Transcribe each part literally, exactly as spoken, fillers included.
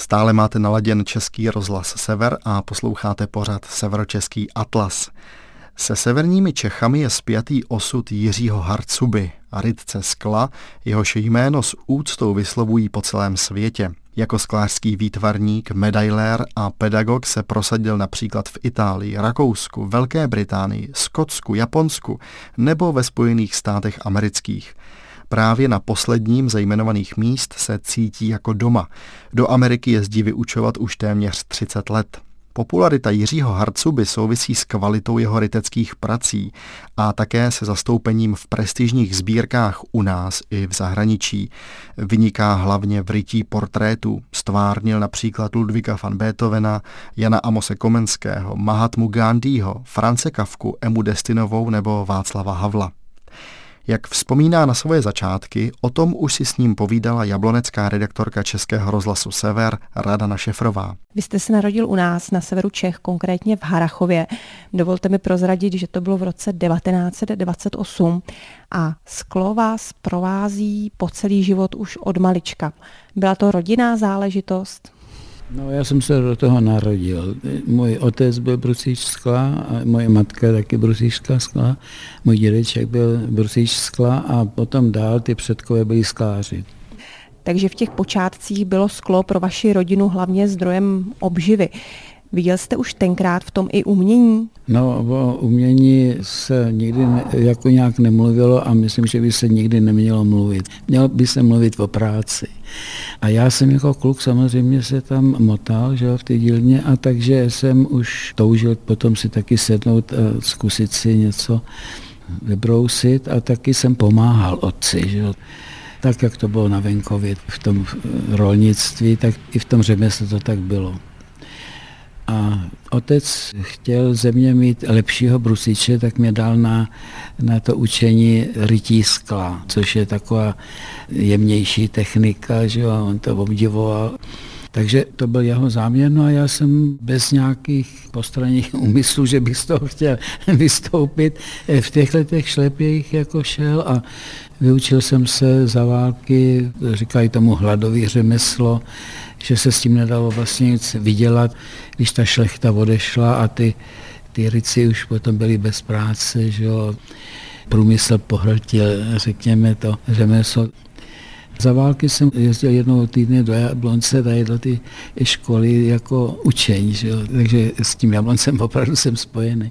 Stále máte naladěn Český rozhlas Sever a posloucháte pořad Severočeský atlas. Se severními Čechami je spjatý osud Jiřího Harcuby a rytce skla, jehož jméno s úctou vyslovují po celém světě. Jako sklářský výtvarník, medailér a pedagog se prosadil například v Itálii, Rakousku, Velké Británii, Skotsku, Japonsku nebo ve Spojených státech amerických. Právě na posledním ze jmenovaných míst se cítí jako doma. Do Ameriky jezdí vyučovat už téměř třicet let. Popularita Jiřího Harcuby souvisí s kvalitou jeho ryteckých prací a také se zastoupením v prestižních sbírkách u nás i v zahraničí. Vyniká hlavně v rytí portrétů. Stvárnil například Ludwiga van Beethovena, Jana Amose Komenského, Mahatmu Gandhiho, France Kafku, Emu Destinovou nebo Václava Havla. Jak vzpomíná na svoje začátky, o tom už si s ním povídala jablonecká redaktorka Českého rozhlasu Sever Radana Šefrová. Vy jste se narodil u nás na severu Čech, konkrétně v Harrachově. Dovolte mi prozradit, že to bylo v roce devatenáct set dvacet osm a sklo vás provází po celý život už od malička. Byla to rodinná záležitost? No, já jsem se do toho narodil. Můj otec byl brusíč skla a moje matka taky brusíčka skla. Můj dědeček byl brusíč skla a potom dál ty předkové byli skláři. Takže v těch počátcích bylo sklo pro vaši rodinu hlavně zdrojem obživy. Viděl jste už tenkrát v tom i umění? No, o umění se nikdy ne, jako nějak nemluvilo a myslím, že by se nikdy nemělo mluvit. Mělo by se mluvit o práci. A já jsem jako kluk samozřejmě se tam motal, že v té dílně, a takže jsem už toužil potom si taky sednout a zkusit si něco vybrousit a taky jsem pomáhal otci, že tak, jak to bylo na venkově v tom rolnictví, tak i v tom řemeslu to tak bylo. A otec chtěl ze mě mít lepšího brusíče, tak mě dal na, na to učení rytí skla, což je taková jemnější technika, že jo, on to obdivoval. Takže to byl jeho záměr, no a já jsem bez nějakých postranních úmyslů, že bych z toho chtěl vystoupit, v těchto těch šlepějích jako šel a vyučil jsem se za války, říkají tomu hladový řemeslo, že se s tím nedalo vlastně nic vydělat, když ta šlechta odešla a ty, ty ryci už potom byli bez práce, že jo. Průmysl pohltil, řekněme, to řemeslo. Za války jsem jezdil jednou týdně do Jablonce, tady do ty školy jako učeň, že jo? Takže s tím Jabloncem opravdu jsem spojený.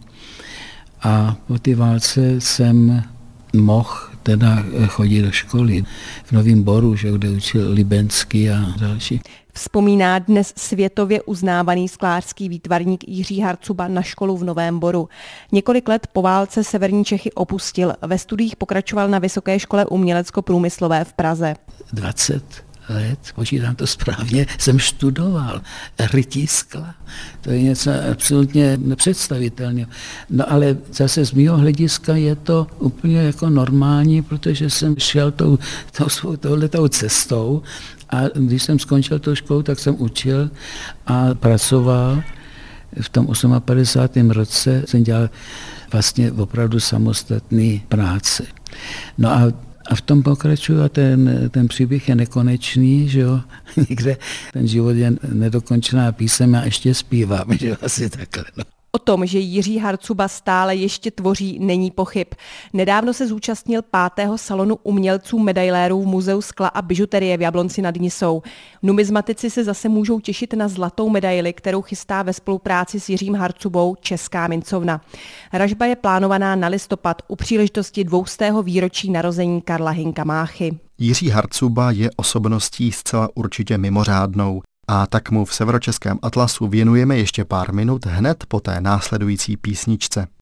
A po té válce jsem mohl teda chodit do školy v Novém Boru, že, kde učil Libenský a další. Vzpomíná dnes světově uznávaný sklářský výtvarník Jiří Harcuba na školu v Novém Boru. Několik let po válce severní Čechy opustil. Ve studiích pokračoval na Vysoké škole umělecko-průmyslové v Praze. dvacet let, počítám to správně, jsem študoval rytí skla. To je něco absolutně nepředstavitelného. No ale zase z mého hlediska je to úplně jako normální, protože jsem šel tou, tou, touhletou cestou a když jsem skončil tou školu, tak jsem učil a pracoval. V tom padesátém osmém roce jsem dělal vlastně opravdu samostatný práce. No a A v tom pokračuju a ten, ten příběh je nekonečný, že jo, někde ten život je nedokončená píseň a ještě zpívám, že jo, asi takhle, no. O tom, že Jiří Harcuba stále ještě tvoří, není pochyb. Nedávno se zúčastnil pátého salonu umělců medailérů v Muzeu skla a bižuterie v Jablonci nad Nisou. Numizmatici se zase můžou těšit na zlatou medaili, kterou chystá ve spolupráci s Jiřím Harcubou Česká mincovna. Ražba je plánovaná na listopad u příležitosti dvoustého výročí narození Karla Hynka Máchy. Jiří Harcuba je osobností zcela určitě mimořádnou. A tak mu v Severočeském atlasu věnujeme ještě pár minut hned po té následující písničce.